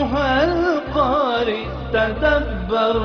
أيها القارئ تدبر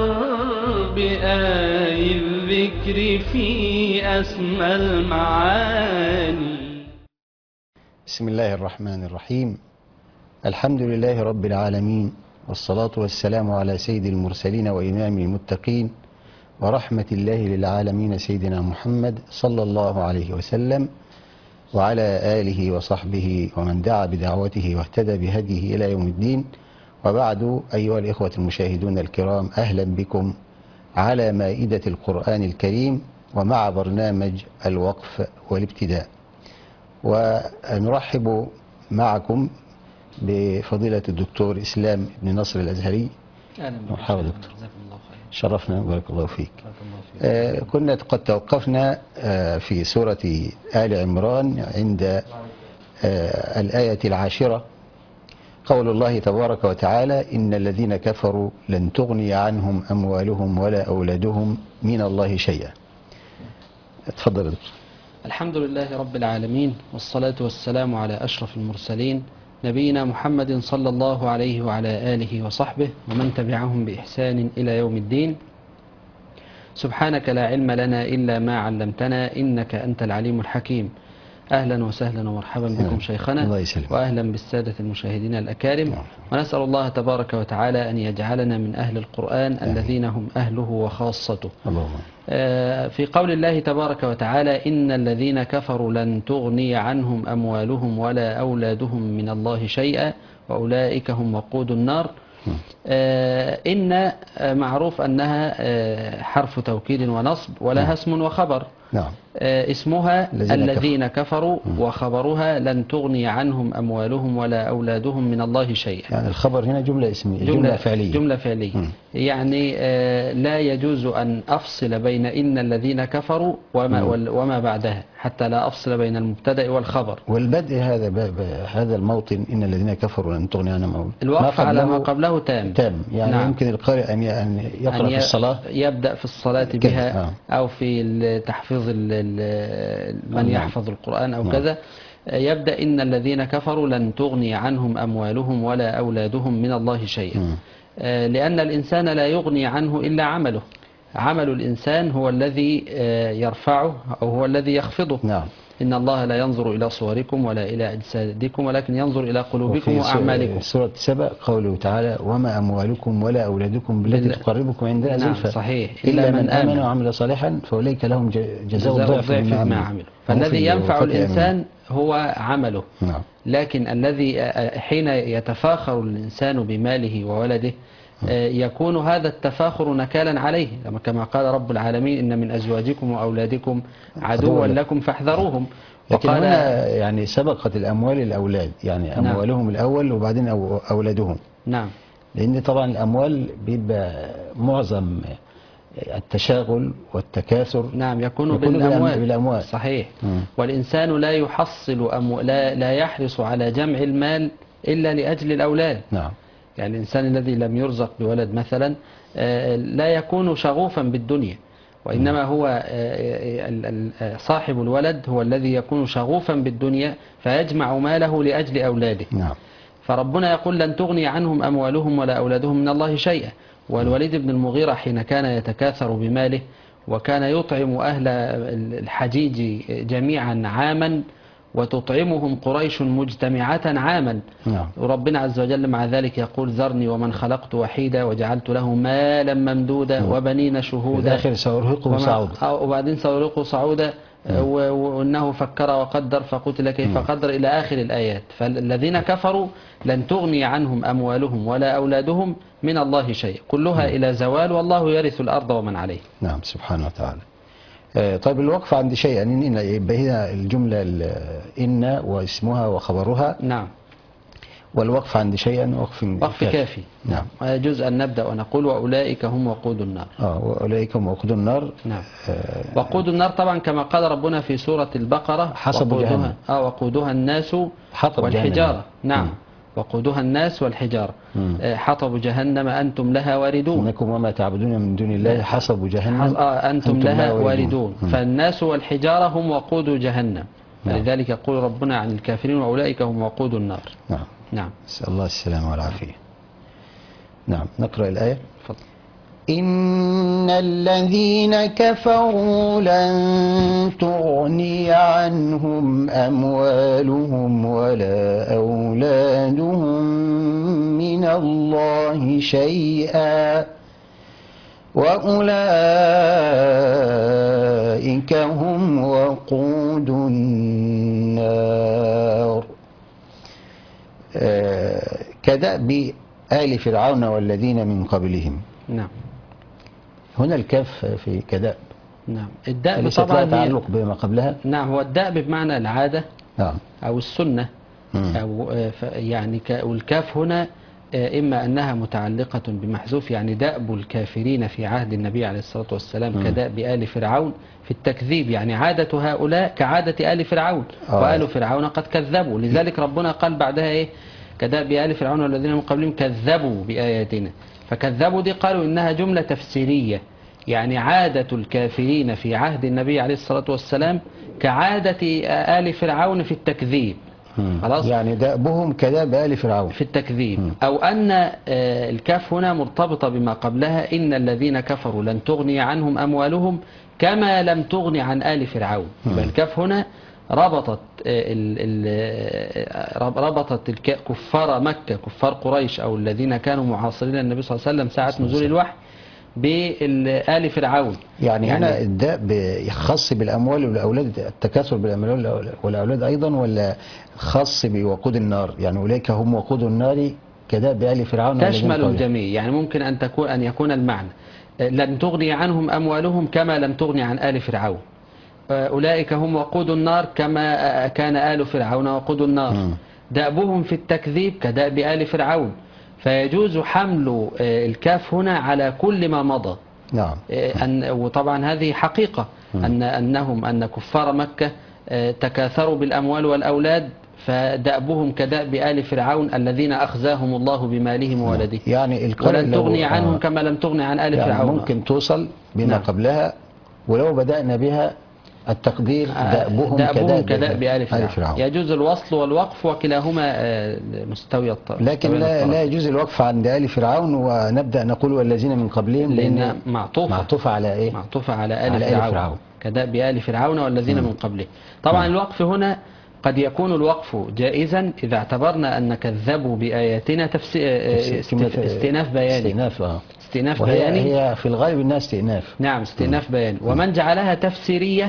بآي الذكر في أسمى المعاني. بسم الله الرحمن الرحيم. الحمد لله رب العالمين، والصلاة والسلام على سيد المرسلين وإمام المتقين ورحمة الله للعالمين سيدنا محمد صلى الله عليه وسلم، وعلى آله وصحبه ومن دعا بدعوته واهتدى بهديه إلى يوم الدين. وبعد، أيها الإخوة المشاهدون الكرام، أهلا بكم على مائدة القرآن الكريم ومع برنامج الوقف والابتداء. ونرحب معكم بفضيلة الدكتور إسلام بن نصر الأزهري. أهلا بك. مرحبا دكتور، جزاكم الله خير. شرفنا وبارك الله فيك. بارك الله فيك. كنا قد توقفنا في سورة آل عمران عند الآية 10، قول الله تبارك وتعالى: إن الذين كفروا لن تغني عنهم أموالهم ولا أولادهم من الله شيئا. اتفضل دكتور. الحمد لله رب العالمين، والصلاة والسلام على أشرف المرسلين نبينا محمد صلى الله عليه وعلى آله وصحبه ومن تبعهم بإحسان إلى يوم الدين. سبحانك لا علم لنا إلا ما علمتنا إنك أنت العليم الحكيم. أهلا وسهلا ومرحبا بكم شيخنا، الله يسلمك. وأهلا بالسادة المشاهدين الأكارم. ونسأل الله تبارك وتعالى أن يجعلنا من أهل القرآن الذين هم أهله وخاصته. اللهم. في قول الله تبارك وتعالى: إن الذين كفروا لن تغني عنهم أموالهم ولا أولادهم من الله شيئا وأولئك هم وقود النار. إن معروف أنها حرف توكيد ونصب، ولها اسم وخبر. نعم. اسمها الذين كفروا، وخبرها لن تغني عنهم أموالهم ولا أولادهم من الله شيئا. يعني الخبر هنا جملة اسمية، جملة فعلية. جملة فعلية. يعني لا يجوز أن أفصل بين إن الذين كفروا وما بعدها، حتى لا أفصل بين المبتدأ والخبر. والبدء هذا الموطن: إن الذين كفروا لن تغني عنهم أموالهم، الوقف على ما قبله تام. يعني نعم. يمكن القارئ أن يقرأ في الصلاة، يبدأ في الصلاة بها أو في تحفيظ من يحفظ القرآن أو كذا. يبدأ: إن الذين كفروا لن تغني عنهم أموالهم ولا أولادهم من الله شيئا. لأن الإنسان لا يغني عنه إلا عمله. عمل الإنسان هو الذي يرفعه أو هو الذي يخفضه. نعم. إن الله لا ينظر إلى صوركم ولا إلى أجسادكم ولكن ينظر إلى قلوبكم وأعمالكم. سورة سبأ قوله تعالى: وما أموالكم ولا أولادكم بالتي تقربكم عندنا زلفى. نعم صحيح. إلا من آمن وعمل صالحا فأولئك لهم جزاء الضعف بما عملوا. فالذي ينفع الإنسان هو عمله. نعم. لكن الذي حين يتفاخر الإنسان بماله وولده يكون هذا التفاخر نكالا عليه، كما قال رب العالمين: إن من أزواجكم وأولادكم عدوا لكم فاحذروهم. لكن هنا يعني سبقت الأموال الأولاد، يعني أموالهم الأول وبعدين أولادهم. نعم. لأن طبعا الأموال بيبقى معظم التشاغل والتكاثر يكون بالأموال. صحيح. والإنسان لا يحصل لا يحرص على جمع المال إلا لأجل الأولاد. نعم. يعني الإنسان الذي لم يرزق بولد مثلا لا يكون شغوفا بالدنيا، وإنما هو صاحب الولد هو الذي يكون شغوفا بالدنيا فيجمع ماله لأجل أولاده. نعم. فربنا يقول: لن تغني عنهم أموالهم ولا أولادهم من الله شيئا. والوليد بن المغيرة حين كان يتكاثر بماله وكان يطعم أهل الحجيج جميعا عاما وتطعمهم قريش مجتمعة عاما. وربنا عز وجل مع ذلك يقول: ذرني ومن خلقت وحيدا وجعلت له مالا ممدودا وبنين شهودا. آخر سأرهقه صعودا. وبعدين سأرهقه صعودا. وأنه فكر وقدر فقتل كيف قدر إلى آخر الآيات. فالذين كفروا لن تغني عنهم أموالهم ولا أولادهم من الله شيء، كلها إلى زوال، والله يرث الأرض ومن عليه. نعم سبحانه وتعالى. طيب الوقف عند شيء، يعني يبقى هنا الجملة إن واسمها وخبرها. نعم. والوقف عند شيء وقف كافي. نعم. يجوز أن نبدأ ونقول: وأولئك هم وقود النار. وأولئك هم وقود النار. نعم. وقود النار طبعا كما قال ربنا في سورة البقرة: حصب جهنم. وقودها الناس والحجارة. نعم. وقودها الناس والحجارة. حطب جهنم أنتم لها واردون. إنكم وما تعبدون من دون الله حصب جهنم أنتم لها واردون. فالناس والحجارة هم وقود جهنم. فلذلك يقول ربنا عن الكافرين: وأولئك هم وقود النار. نعم. نعم. نسأل الله السلامة والعافية. نعم، نقرأ الآية. اتفضل. إن الذين كفروا لن تغني عنهم أموالهم ولا أولادهم من الله شيئا وأولئك هم وقود النار. كدأب آل فرعون والذين من قبلهم. نعم. هنا الكاف في كدأب. نعم. الدأب أليست لها طبعا تعلق بما قبلها؟ نعم، هو الدأب بمعنى العادة نعم. أو السنة أو يعني والكاف هنا إما أنها متعلقة بمحذوف، يعني دأب الكافرين في عهد النبي عليه الصلاة والسلام كدأب آل فرعون في التكذيب، يعني عادة هؤلاء كعادة آل فرعون وآل فرعون قد كذبوا، لذلك ربنا قال بعدها إيه؟ كدأب آل فرعون والذين من قبلهم كذبوا بآياتنا. فكذبوا دي قالوا إنها جملة تفسيرية، يعني عادة الكافرين في عهد النبي عليه الصلاة والسلام كعادة آل فرعون في التكذيب. خلاص؟ يعني دأبهم كدأب آل فرعون في التكذيب. أو أن الكاف هنا مرتبطة بما قبلها، إن الذين كفروا لن تغني عنهم أموالهم كما لم تغني عن آل فرعون. يبقى الكاف هنا ربطت كفار مكة، كفار قريش أو الذين كانوا معاصرين النبي صلى الله عليه وسلم ساعة نزول الوحي بآل فرعون. يعني هنا الدأب خاص بالأموال والأولاد، التكاثر بالأموال والأولاد أيضا، ولا خاص بوقود النار؟ يعني أولئك هم وقود النار كدأب آل فرعون. تشمل الجميع، يعني ممكن أن يكون المعنى لن تغني عنهم أموالهم كما لم تغني عن آل فرعون، أولئك هم وقود النار كما كان آل فرعون وقود النار. دأبهم في التكذيب كدأب آل فرعون، فيجوز حمل الكاف هنا على كل ما مضى. نعم. وطبعا هذه حقيقة أن كفار مكة تكاثروا بالأموال والأولاد، فدأبهم كدأب آل فرعون الذين أخزاهم الله بمالهم وولده. يعني ولن تغني عنهم كما لم تغني عن آل يعني فرعون. ممكن توصل بما قبلها، ولو بدأنا بها التقدير دأبهم كدأب آل فرعون. يجوز الوصل والوقف وكلاهما مستوي الطرف، لكن لا يجوز الوقف عند آل فرعون ونبدأ نقول والذين من قبلهم، لأن معطوفة على إيه؟ معطوفة على آل فرعون. كدأب آل فرعون والذين من قبله. طبعا الوقف هنا قد يكون الوقف جائزا إذا اعتبرنا أن كذبوا بآياتنا استئناف بياني. استئناف بياني، هي في الغالب انها استئناف. نعم، استئناف بياني. ومن جعلها تفسيرية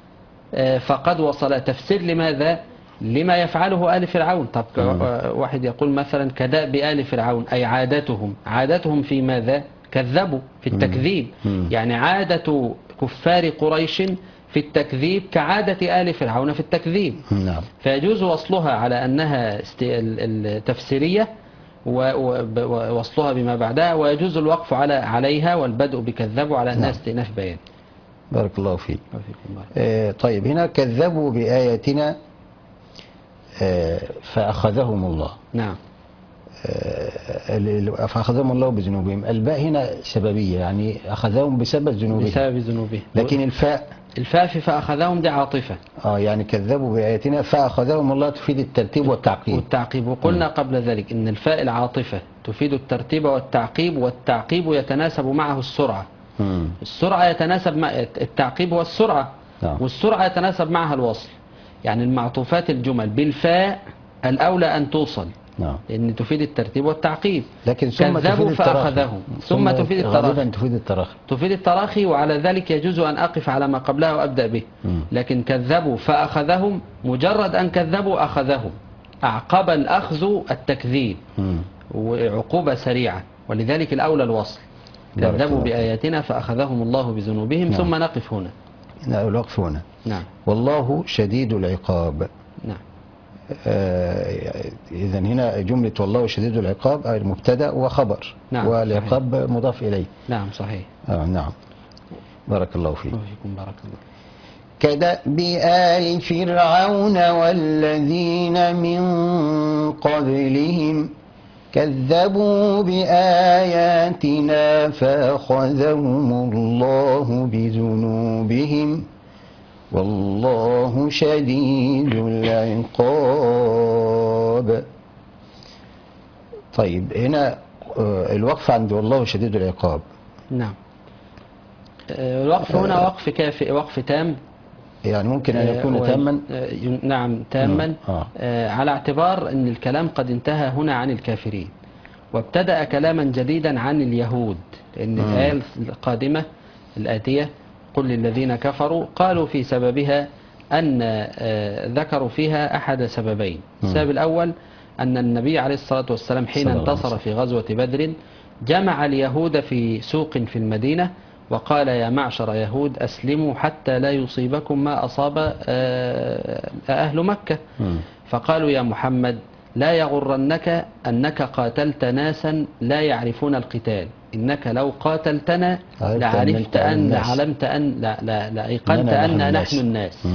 فقد وصل تفسير. لماذا؟ لما يفعله آل فرعون. طب واحد يقول مثلا كدأب آل فرعون، أي عادتهم في ماذا؟ كذبوا في التكذيب. يعني عادة كفار قريش في التكذيب كعادة آل فرعون في التكذيب. نعم. فيجوز وصلها على أنها التفسيرية ووصلها بما بعدها، ويجوز الوقف عليها والبدء بكذبوا على أنها استئناف بيان. بارك الله فيك. طيب هنا كذبوا بآياتنا فأخذهم الله. نعم. فأخذهم الله بذنوبهم. الباء هنا سببية، يعني أخذهم بسبب ذنوبهم. لكن الفاء في فأخذهم دي عاطفة. يعني كذبوا بآياتنا فأخذهم الله تفيد الترتيب والتعقيب. وقلنا قبل ذلك إن الفاء العاطفة تفيد الترتيب والتعقيب يتناسب معه السرعة. السرعة يتناسب مع التعقيب والسرعة. والسرعة يتناسب معها الوصل. يعني المعطوفات الجمل بالفاء الأولى أن توصل، لأن تفيد الترتيب والتعقيب. لكن كذبوا فأخذهم ثم تفيد التراخي. تفيد التراخي، وعلى ذلك يجوز أن أقف على ما قبلها وأبدأ به. لكن كذبوا فأخذهم، مجرد أن كذبوا أخذهم، أعقب الأخذ التكذيب وعقوبة سريعة، ولذلك الأولى الوصل. كذبوا بآياتنا فأخذهم الله بذنوبهم. ثم نقف هنا. الوقف هنا. نعم. والله شديد العقاب. نعم. إذن هنا جملة والله شديد العقاب مبتدأ وخبر. نعم. والعقاب مضاف إليه. نعم صحيح. نعم. بارك الله فيك. بارك الله. كدأب آل فرعون والذين من قبلهم كذبوا بآياتنا فأخذهم الله بذنوبهم والله شديد العقاب. طيب هنا الوقف عند والله شديد العقاب. نعم. الوقف هنا وقف كافي، وقف تام، يعني ممكن أن يكون تاما. نعم تاما. على اعتبار أن الكلام قد انتهى هنا عن الكافرين وابتدأ كلاما جديدا عن اليهود، لأن الآية القادمة الآتية قل للذين كفروا قالوا في سببها أن ذكروا فيها أحد سببين. السبب الأول أن النبي عليه الصلاة والسلام حين انتصر في غزوة بدر جمع اليهود في سوق في المدينة وقال يا معشر يهود أسلموا حتى لا يصيبكم ما أصاب أهل مكة. فقالوا يا محمد لا يغرنك أنك قاتلت ناسا لا يعرفون القتال، إنك لو قاتلتنا لعرفت أن علمت أن لأيقنت أن نحن الناس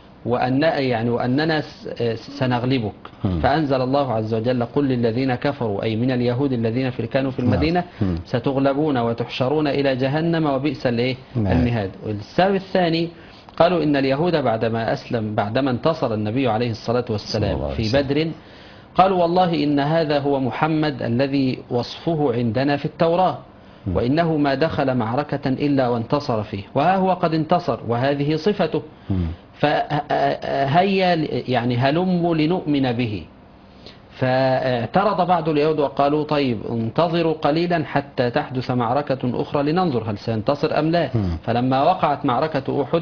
وأننا سنغلبك. فأنزل الله عز وجل قل للذين كفروا أي من اليهود الذين كانوا في المدينة ستغلبون وتحشرون إلى جهنم وبئس المهاد. والسبب الثاني قالوا إن اليهود بعدما انتصر النبي عليه الصلاة والسلام في بدر قالوا والله إن هذا هو محمد الذي وصفه عندنا في التوراة وإنه ما دخل معركة إلا وانتصر فيه، وها هو قد انتصر وهذه صفته، فهيا يعني هلموا لنؤمن به. فاعترض بعض اليهود وقالوا طيب انتظروا قليلا حتى تحدث معركة أخرى لننظر هل سينتصر أم لا. فلما وقعت معركة أحد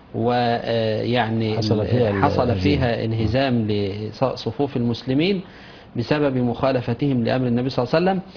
ويعني حصل فيها انهزام لصفوف المسلمين بسبب مخالفتهم لأمر النبي صلى الله عليه وسلم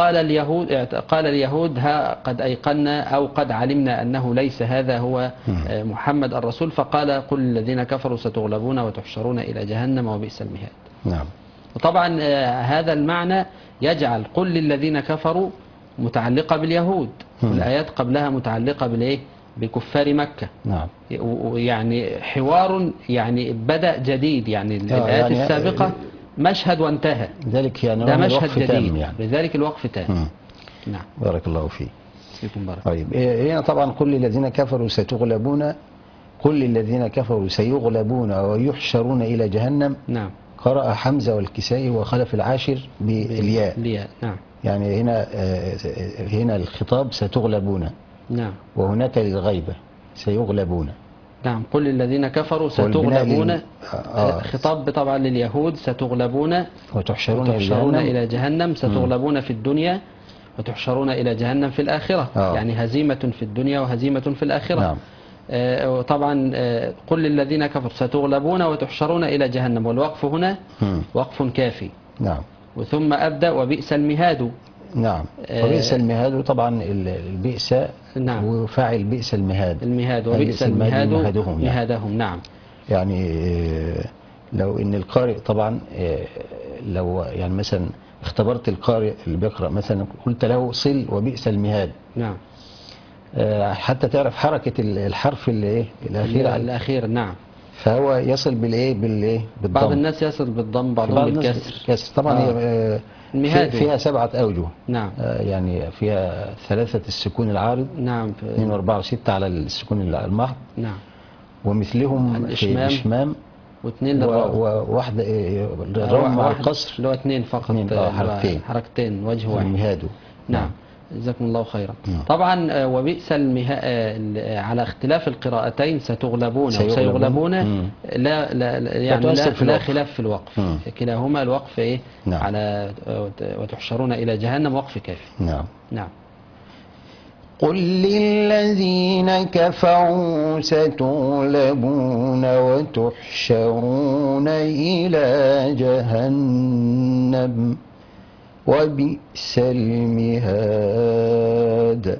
قال اليهود ها قد أيقنا أو قد علمنا أنه ليس هذا هو محمد الرسول. فقال قل الذين كفروا ستغلبون وتحشرون إلى جهنم وبئس المهاد. نعم. وطبعا هذا المعنى يجعل قل للذين كفروا متعلقة باليهود والآيات قبلها متعلقة بالإيه؟ بكفار مكة. نعم. يعني حوار يعني بدأ جديد، يعني الآيات السابقة مشهد وانتهى، ذلك يعني ده مشهد جديد يعني. لذلك الوقف تام. نعم. بارك الله فيك. فيكم بارك. طيب هنا طبعا قل للذين كفروا ستغلبون، قل للذين كفروا سيغلبون ويحشرون إلى جهنم. نعم. قرأ حمزة والكسائي وخلف العاشر بالياء. نعم. يعني هنا الخطاب ستغلبون. نعم. وهناك للغيبة سيغلبون. نعم. قل للذين كفروا ستغلبون خطاب طبعا لليهود ستغلبون وتحشرون إلى جهنم. ستغلبون في الدنيا وتحشرون إلى جهنم في الآخرة. يعني هزيمة في الدنيا وهزيمة في الآخرة. نعم. طبعا قل للذين كفروا ستغلبون وتحشرون إلى جهنم، والوقف هنا وقف كافي. نعم. وثم أبدأ وبئس المهاد. نعم. وبئس المهاد طبعا البئس. نعم. وفاعل بئس المهاد وبئس المهاد مهادهم. نعم. يعني لو ان القارئ طبعا لو يعني مثلا اختبرت القارئ اللي بيقرأ مثلا قلت له صل وبئس المهاد. نعم. حتى تعرف حركة الحرف الأخير. نعم. فهو يصل بالضم. بعض الناس يصل بالضم بعضهم بالكسر. طبعا فيها 7 أوجه. نعم. يعني فيها 3 السكون العارض. نعم. 2 و4 و6 على السكون المحض. نعم. ومثلهم في الإشمام. واثنين للراء. وواحدة الراء مع القصر اللي هو 2 فقط. 2 حركتين وجه واحد. المهاد. نعم. جزاكم الله خيرا. طبعا وبئس على اختلاف القراءتين ستغلبون وسيغلبون لا يعني لا خلاف في الوقف. كلاهما الوقف ايه؟ نعم. على وتحشرون الى جهنم وقف كافي. نعم. نعم. قل للذين كفروا ستغلبون وتحشرون إلى جهنم وبئس المهاد.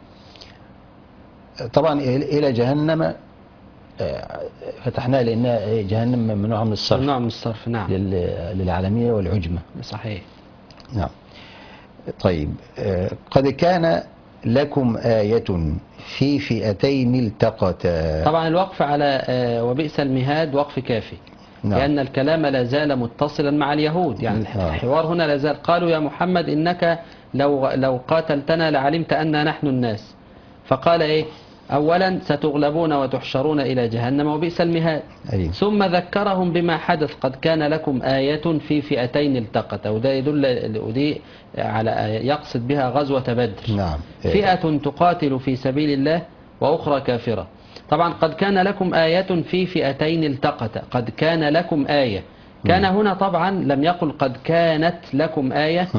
طبعا إلى جهنم فتحناها لأنها جهنم ممنوعة من الصرف. ممنوعة من الصرف. نعم. للعالمية والعجمة. صحيح. نعم. طيب قد كان لكم آية في فئتين التقتا. طبعا الوقف على وبئس المهاد وقف كافي. نعم. لأن الكلام لا زال متصلا مع اليهود، يعني الحوار هنا لا زال. قالوا يا محمد إنك لو قاتلتنا لعلمت أن نحن الناس. فقال إيه؟ أولا ستغلبون وتحشرون إلى جهنم وبئس المهاد. ثم ذكرهم بما حدث، قد كان لكم آية في فئتين التقتا، وده يدل ودي على يقصد بها غزوة بدر. نعم. فئة تقاتل في سبيل الله وأخرى كافرة. طبعا قد كان لكم آية في فئتين التقتا، قد كان لكم آية، كان هنا طبعا لم يقل قد كانت لكم آية،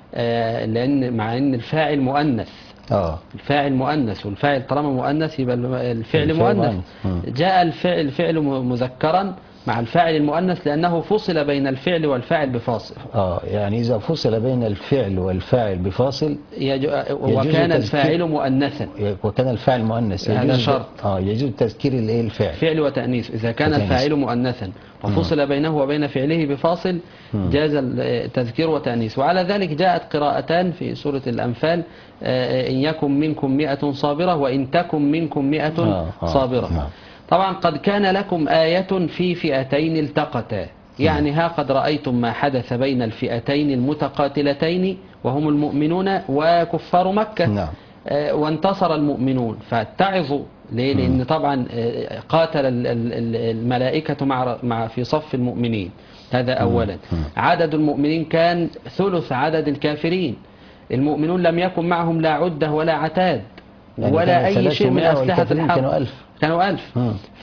لأن مع أن الفاعل مؤنث، الفاعل مؤنث، والفاعل طالما مؤنث يبقى الفعل مؤنث. جاء الفعل مذكرا مع الفاعل المؤنث لأنه فصل بين الفعل والفاعل بفاصل. يعني إذا فصل بين الفعل والفاعل بفاصل وكان الفاعل مؤنثا، وكان الفاعل مؤنث، هذا شرط. يجوز تذكير الفعل فعل وتأنيث. إذا كان الفاعل مؤنثا وفصل بينه وبين فعله بفاصل جاز التذكير وتأنيث. وعلى ذلك جاءت قراءتان في سورة الأنفال: إن يكن منكم 100 صابرة وإن تكن منكم 100 صابرة. طبعا قد كان لكم آية في فئتين التقتا، يعني ها قد رأيتم ما حدث بين الفئتين المتقاتلتين وهم المؤمنون وكفار مكة. وانتصر المؤمنون فاتعظوا. ليه؟ لأن طبعا قاتل الملائكة مع في صف المؤمنين، هذا أولا. عدد المؤمنين كان ثلث عدد الكافرين. المؤمنون لم يكن معهم لا عدة ولا عتاد ولا أي شيء من أسلحة الحرب، كانوا 1000.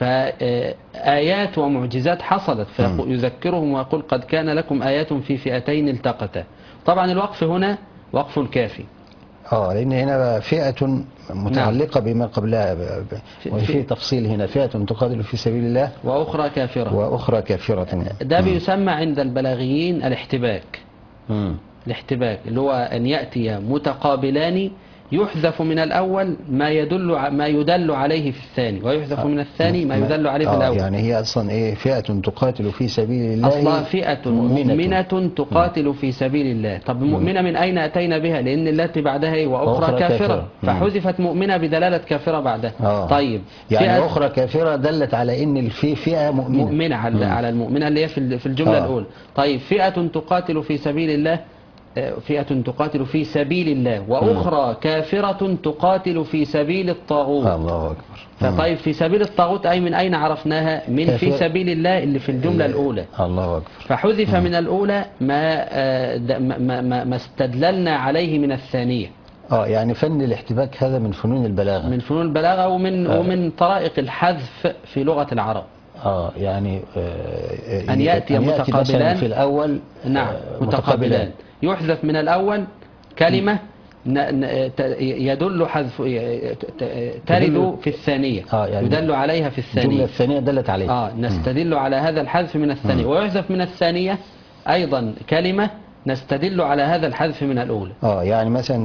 فآيات ومعجزات حصلت، فيذكرهم ويقول قد كان لكم آيات في فئتين التقتا. طبعا الوقف هنا وقف الكافي، لأن هنا فئة متعلقة بما قبلها، وفي تفصيل هنا: فئة تقاتل في سبيل الله وأخرى كافرة. وأخرى كافرة. ده بيسمى عند البلاغيين الاحتباك. الاحتباك اللي هو أن يأتي متقابلان يحذف من الأول ما يدل عليه في الثاني، ويحذف من الثاني ما يدل عليه في الأول. يعني هي أصلا إيه؟ فئة تقاتل في سبيل الله، أصلا فئة مؤمنة تقاتل في سبيل الله. طب مؤمنة من أين أتينا بها؟ لأن التي بعدها وأخرى كافرة، فحذفت مؤمنة بدلالة كافرة بعدها. طيب يعني أخرى كافرة دلت على أن في فئة مؤمنة على المؤمنة اللي هي في الجملة الأولى. طيب فئة تقاتل في سبيل الله، فئة تقاتل في سبيل الله وأخرى كافرة تقاتل في سبيل الطاغوت. الله أكبر. فطيب في سبيل الطاغوت أي من أين عرفناها؟ من في سبيل الله اللي في الجملة الأولى. الله أكبر. فحذف من الأولى ما استدللنا عليه من الثانية. يعني فن الاحتباك هذا من فنون البلاغة، من فنون البلاغة ومن طرائق الحذف في لغة العرب. يعني أن يأتي متقابلان في الأول. نعم، متقابلان يحذف من الأول كلمة يدل حذف ترد في الثانية، يعني يدل عليها في الثانية، الجملة الثانية دلت عليها. نستدل على هذا الحذف من الثانية. ويحذف من الثانية أيضا كلمة نستدل على هذا الحذف من الأولى. يعني مثلا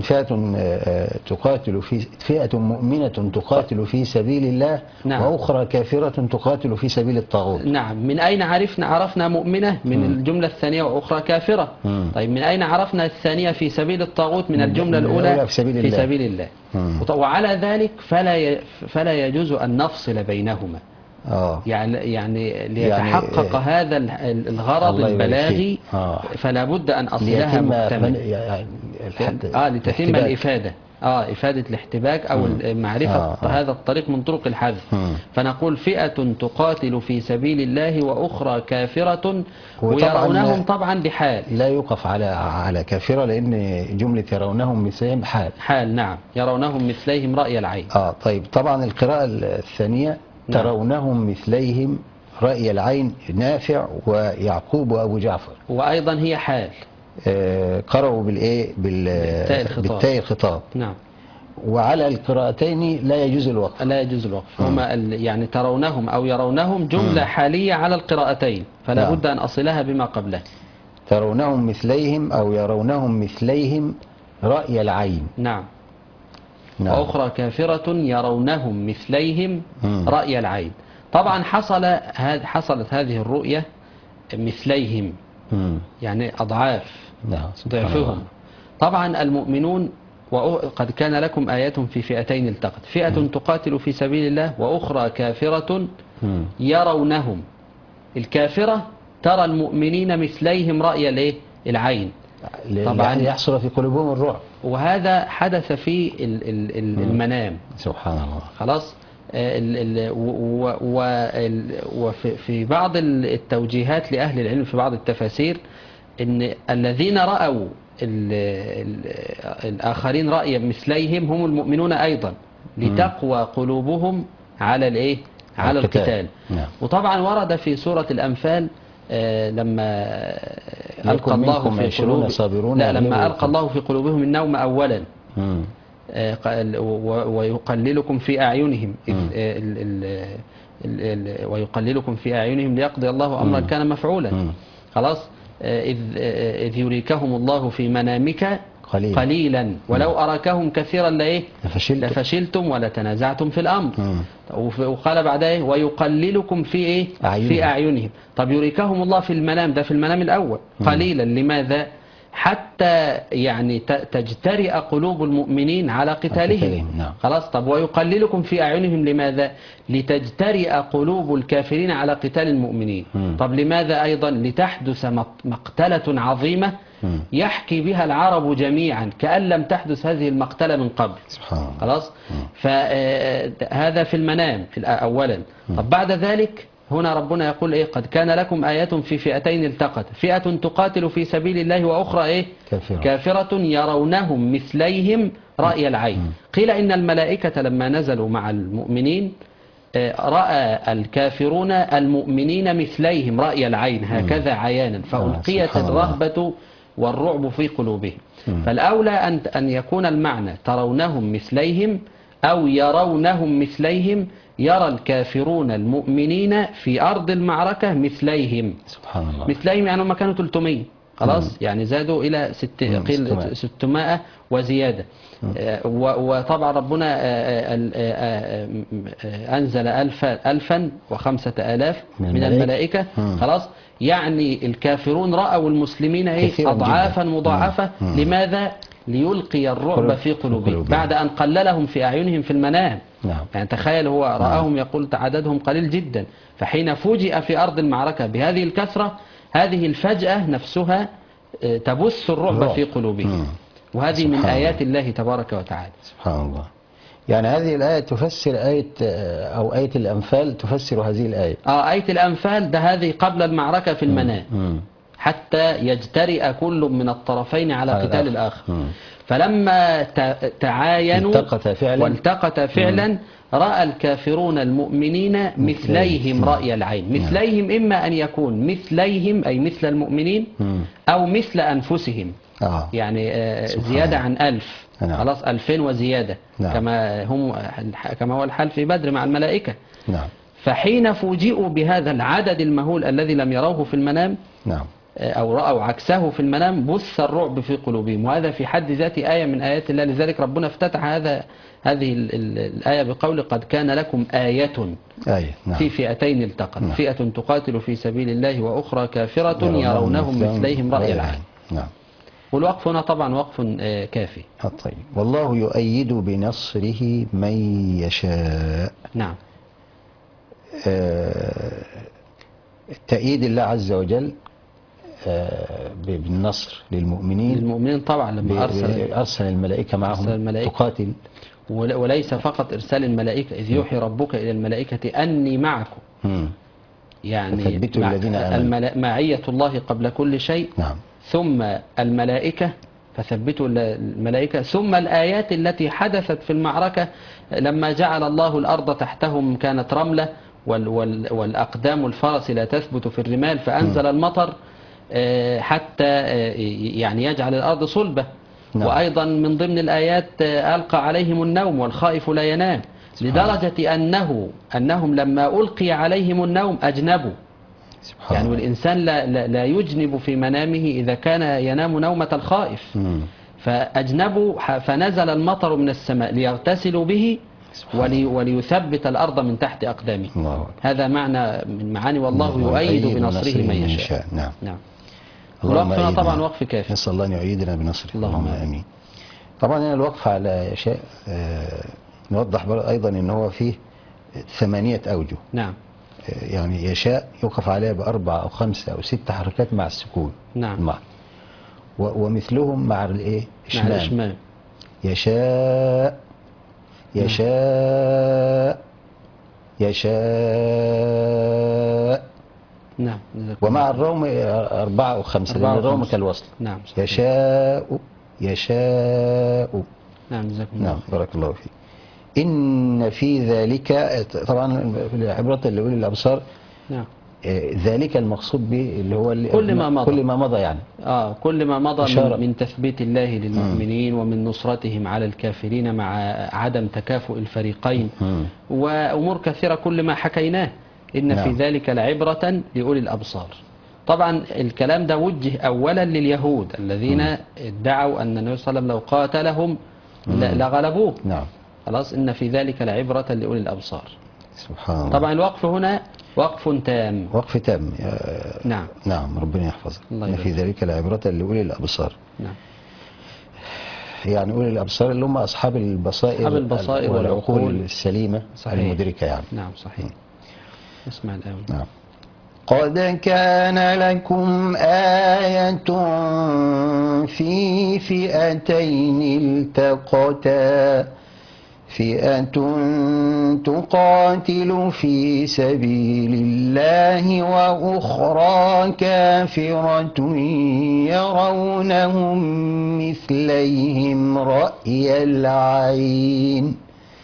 فئة مؤمنة تقاتل في سبيل الله. نعم. وأخرى كافرة تقاتل في سبيل الطاغوت. نعم. من أين عرفنا مؤمنة؟ من الجملة الثانية وأخرى كافرة. طيب من أين عرفنا الثانية في سبيل الطاغوت؟ من الجملة الأولى في سبيل الله. وعلى ذلك فلا يجوز أن نفصل بينهما. يعني ليتحقق هذا الغرض البلاغي فلا بد أن أصلها مكتمل لتتم الإفادة، إفادة الاحتباك أو معرفة هذا الطريق من طرق الحذف. فنقول فئة تقاتل في سبيل الله وأخرى كافرة، ويرونهم طبعا بحال، لا يوقف على كافرة، لأن جملة يرونهم مثلهم حال. نعم، يرونهم مثليهم رأي العين. طيب طبعا القراءة الثانية ترونهم مثليهم رأي العين، نافع ويعقوب وأبو جعفر، وأيضا هي حال. قرأوا بالتاء الخطاب. نعم. وعلى القراءتين لا يجوز الوقف. هما يعني ترونهم أو يرونهم جملة حالية على القراءتين، فلا بد أن أصلها بما قبله. ترونهم مثليهم أو يرونهم مثليهم رأي العين. نعم. وأخرى كافرة يرونهم مثليهم رأي العين. طبعا حصلت هذه الرؤية مثليهم، يعني أضعاف ضعفهم. طبعا المؤمنون وقد كان لكم آيات في فئتين التقت، فئة تقاتل في سبيل الله وأخرى كافرة يرونهم. الكافرة ترى المؤمنين مثليهم رأي العين، طبعا يحصل في قلوبهم الرعب، وهذا حدث في المنام. سبحان الله. خلاص. وفي بعض التوجيهات لأهل العلم في بعض التفاسير ان الذين رأوا الآخرين رأيا مثليهم هم المؤمنون أيضا، لتقوى قلوبهم على الايه، على القتال. نعم. وطبعا ورد في سورة الأنفال لما ألقى الله في قلوبهم، لا، لما ألقى الله في قلوبهم النوم أولا ويقللكم في أعينهم ويقللكم في أعينهم ليقضي الله أمرا كان مفعولا. خلاص. إذ يريكهم الله في منامك قليلا ولو أراكهم كثيرا لفشلتم ولتنازعتم في الأمر. وقال بعدها ويقللكم في إيه؟ في أعينهم. طب يريكهم الله في المنام، ده في المنام الأول قليلا، لماذا؟ حتى يعني تجترئ قلوب المؤمنين على قتالهم. خلاص. طب ويقللكم في أعينهم لماذا؟ لتجترئ قلوب الكافرين على قتال المؤمنين. طب لماذا أيضا؟ لتحدث مقتلة عظيمة يحكي بها العرب جميعا كأن لم تحدث هذه المقتلة من قبل. خلاص. فهذا في المنام أولا. طب بعد ذلك هنا ربنا يقول إيه؟ قد كان لكم آيات في فئتين التقت، فئة تقاتل في سبيل الله وأخرى إيه؟ كافرة يرونهم مثليهم رأي العين. قيل إن الملائكة لما نزلوا مع المؤمنين رأى الكافرون المؤمنين مثليهم رأي العين هكذا عيانا، فألقيت الرهبة والرعب في قلوبهم. فالأولى أن يكون المعنى ترونهم مثليهم أو يرونهم مثليهم، يرى الكافرون المؤمنين في أرض المعركة مثليهم. سبحان الله. مثليهم يعني هم كانوا 300 خلاص، يعني زادوا إلى 600 وزيادة. وطبعا ربنا أنزل 1005 من الملائكة. خلاص. يعني الكافرون رأوا المسلمين أضعافا مضاعفة. لماذا؟ ليلقي الرعب في قلوبهم بعد أن قللهم في أعينهم في المنام. يعني تخيل هو رآهم يقول عددهم قليل جدا، فحين فوجئ في أرض المعركة بهذه الكثرة، هذه الفجأة نفسها تبث الرعب في قلوبهم. وهذه من آيات الله تبارك وتعالى. سبحان الله. يعني هذه الآية تفسر آية أو آية الأنفال تفسر هذه الآية. آية الأنفال ده هذه قبل المعركة في المنام حتى يجترئ كل من الطرفين على قتال الآخر. فلما تعاينوا والتقط فعلا رأى الكافرون المؤمنين مثليهم رأي العين. مثليهم إما أن يكون مثليهم أي مثل المؤمنين أو مثل أنفسهم، يعني زيادة عن 1000. خلاص 2000 وزيادة. كما هو الحال في بدر مع الملائكة. فحين فوجئوا بهذا العدد المهول الذي لم يروه في المنام أو رأوا عكسه في المنام، بث الرعب في قلوبهم. وهذا في حد ذاته آية من آيات الله. لذلك ربنا افتتح هذه الآية بقول قد كان لكم آية في فئتين التقت، فئة تقاتل في سبيل الله وأخرى كافرة يرونهم مثليهم رأي العين. والوقف هنا طبعا وقف كافي. طيب. والله يؤيد بنصره من يشاء. نعم. تأييد الله عز وجل بالنصر للمؤمنين طبعا لما أرسل الملائكة معهم تقاتل. وليس فقط إرسال الملائكة، إذ يوحي ربك إلى الملائكة أني معكم. يعني معية الله قبل كل شيء. ثم الملائكة فثبتوا الملائكة، ثم الآيات التي حدثت في المعركة لما جعل الله الأرض تحتهم كانت رملة والأقدام الفرس لا تثبت في الرمال، فأنزل المطر حتى يعني يجعل الأرض صلبة. وأيضا من ضمن الآيات ألقى عليهم النوم والخائف لا ينام، لدرجة أنهم لما ألقي عليهم النوم أجنبوا. يعني والإنسان لا يجنب في منامه إذا كان ينام نومة الخائف. فأجنبوا فنزل المطر من السماء ليغتسلوا به وليثبت الأرض من تحت أقدامه. هذا معنى من معاني والله يؤيد بنصره من يشاء. نعم. وقفنا طبعا وقف كافي. نسأل الله أن يؤيدنا بنصره. اللهم آمين. طبعا هنا الوقف على يشاء نوضح أيضا أن هو فيه 8 أوجه. نعم. يعني يشاء يوقف عليها ب4 أو 5 أو 6 حركات مع السكون. نعم. ومثلهم مع الايه؟ مع الإشمام. يشاء يشاء يشاء. نعم. ومع الروم 4 و5 لأن الروم كالوصل. نعم صحيح. يشاء يشاء. نعم جزاكم الله. نعم بارك الله فيك. إن في ذلك طبعا العبرة لأولي الأبصار. نعم. ذلك المقصود به اللي هو كل ما مضى. كل ما مضى يعني. كل ما مضى من تثبيت الله للمؤمنين ومن نصرتهم على الكافرين مع عدم تكافؤ الفريقين وأمور كثيرة كل ما حكيناه. إن في ذلك لعبرة لأولي الأبصار. طبعا الكلام ده وجه أولا لليهود الذين ادعوا أن النبي صلى الله عليه وسلم لو قاتلهم لغلبوه. نعم. خلاص إن في ذلك لعبرة لأولي الأبصار. سبحان الله. طبعا الوقف هنا وقف تام. وقف تام. نعم. نعم ربنا يحفظك. إن في ذلك لعبرة لأولي الأبصار. نعم. يعني أولي الأبصار اللي هم أصحاب البصائر والعقول السليمة. صحيح. المدركة يعني. نعم صحيح. اسمع الآية. نعم. قد كان لكم آية في فئتين التقتا فئة تقاتل في سبيل الله وأخرى كافرة يرونهم مثليهم رأي العين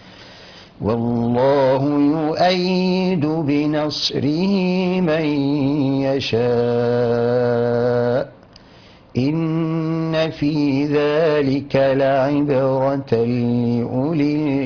والله يؤيد بنصره من يشاء إن في ذلك لعبرة لأولي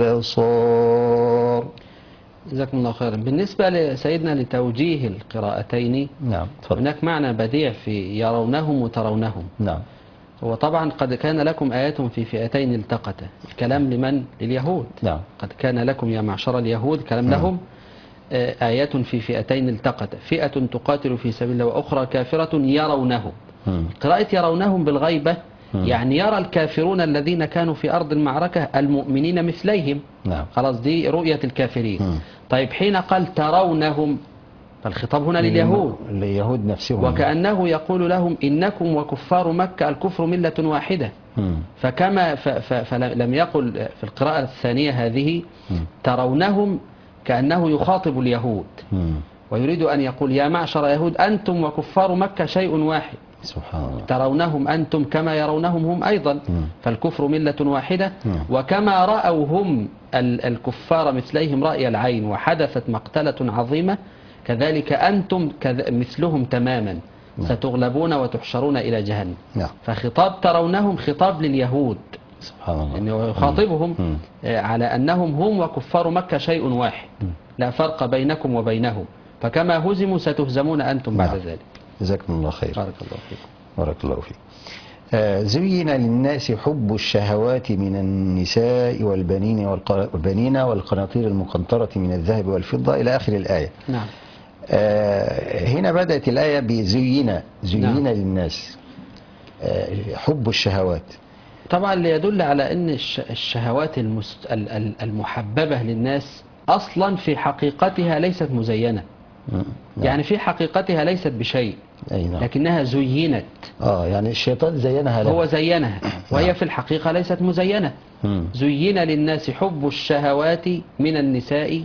الأبصار. جزاكم الله خيرا. بالنسبة لسيدنا لتوجيه القراءتين، نعم هناك معنى بديع في يرونهم وترونهم. نعم. هو طبعا قد كان لكم آيات في فئتين التقتا، الكلام لمن؟ لليهود. نعم. قد كان لكم يا معشر اليهود، كلام لهم. آيات في فئتين التقتا، فئة تقاتل في سبيل الله وأخرى كافرة يرونهم. قراءة يرونهم بالغيبة يعني يرى الكافرون الذين كانوا في أرض المعركة المؤمنين مثليهم. نعم. خلاص دي رؤية الكافرين. طيب حين قال ترونهم فالخطاب هنا لليهود، اليهود نفسهم، وكأنه يقول لهم إنكم وكفار مكة الكفر ملة واحدة. فكما فلم يقل في القراءة الثانية هذه ترونهم كأنه يخاطب اليهود ويريد أن يقول يا معشر يهود أنتم وكفار مكة شيء واحد. سبحان الله. ترونهم أنتم كما يرونهم هم أيضا، فالكفر ملة واحدة. وكما رأوا هم الكفار مثليهم رأي العين وحدثت مقتلة عظيمة، كذلك أنتم مثلهم تماما ستغلبون وتحشرون إلى جهنم. فخطاب ترونهم خطاب لليهود سبحان الله، إنه يخاطبهم على أنهم هم وكفار مكة شيء واحد، لا فرق بينكم وبينهم، فكما هزموا ستهزمون أنتم بعد ذلك. جزاكم الله خير. بارك الله فيكم. بارك الله فيك. زين للناس حب الشهوات من النساء والبنين والقناطير المقنطرة من الذهب والفضة إلى آخر الآية. نعم. هنا بدأت الآية بزين للناس حب الشهوات. طبعا ليدل على أن الشهوات المحببة للناس أصلا في حقيقتها ليست مزينة. يعني في حقيقتها ليست بشيء، لكنها زينت. يعني الشيطان زينها له. هو زينها وهي في الحقيقة ليست مزينة. زين للناس حب الشهوات من النساء،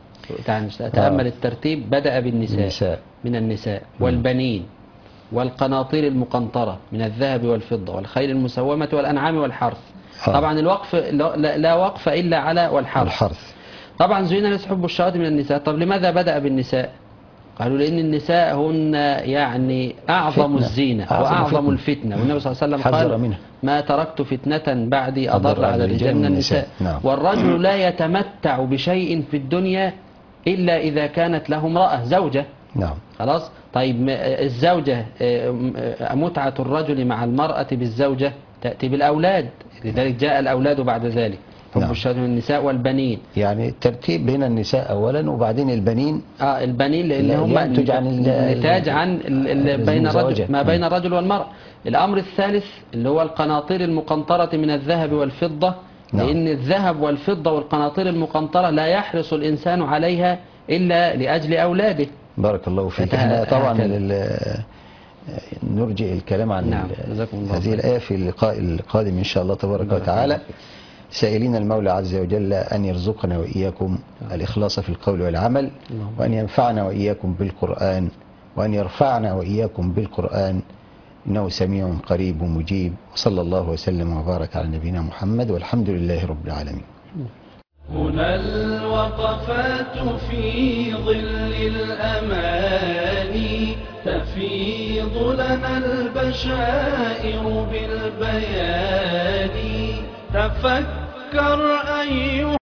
تأمل الترتيب، بدأ بالنساء، من النساء والبنين والقناطير المقنطرة من الذهب والفضة والخيل المسومة والأنعام والحرث. طبعا الوقف لا وقف إلا على والحرث. طبعا زين للناس حب الشهوات من النساء. طب لماذا بدأ بالنساء؟ قالوا لأن النساء هن يعني أعظم الزينة وأعظم الفتنة، والنبي صلى الله عليه وسلم قال ما تركت فتنة بعدي أضر على الرجال من النساء. والرجل لا يتمتع بشيء في الدنيا إلا إذا كانت له امرأة زوجة. خلاص. طيب الزوجة، متعة الرجل مع المرأة بالزوجة تأتي بالأولاد، لذلك جاء الأولاد بعد ذلك. حب الشهوات من النساء والبنين، يعني الترتيب بين النساء أولا وبعدين البنين. البنين لأن هم نتاج عن بين الرجل ما بين الرجل والمرأة. الأمر الثالث اللي هو القناطير المقنطرة من الذهب والفضة، لأن الذهب والفضة والقناطير المقنطرة لا يحرص الإنسان عليها إلا لأجل أولاده. بارك الله فيك. احنا طبعا نرجع الكلام عن نعم. جزاكم الله هذه خير. الآية في اللقاء القادم إن شاء الله تبارك وتعالى، سائلين المولى عز وجل أن يرزقنا وإياكم الإخلاص في القول والعمل، وأن ينفعنا وإياكم بالقرآن، وأن يرفعنا وإياكم بالقرآن، إنه سميع قريب مجيب. وصلى الله وسلم وبارك على نبينا محمد، والحمد لله رب العالمين. هنا الوقفات في ظل الأماني، تفيض لنا البشائر بالبيان. تفكر أيها